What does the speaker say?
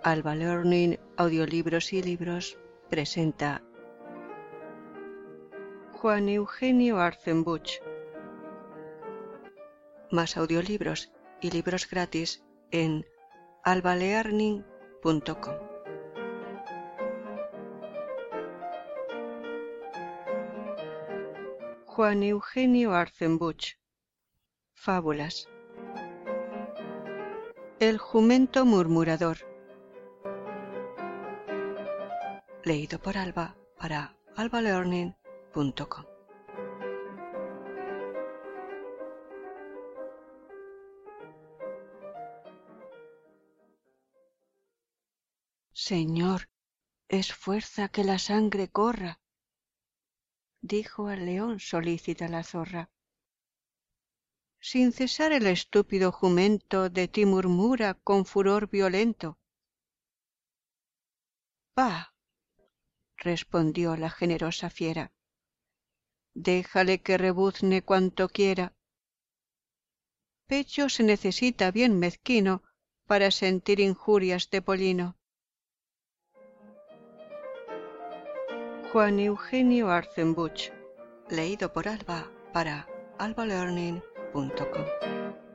Alba Learning Audiolibros y Libros presenta Juan Eugenio Arzenbuch. Más audiolibros y libros gratis en albalearning.com. Juan Eugenio Arzenbuch. Fábulas. El jumento murmurador. Leído por Alba para albalearning.com. Señor, esfuerza que la sangre corra, dijo al león solícita la zorra. Sin cesar el estúpido jumento de ti murmura con furor violento. Bah, respondió la generosa fiera, déjale que rebuzne cuanto quiera. Pecho se necesita bien mezquino para sentir injurias de pollino. Juan Eugenio Arzenbuch, leído por Alba para albalearning.com.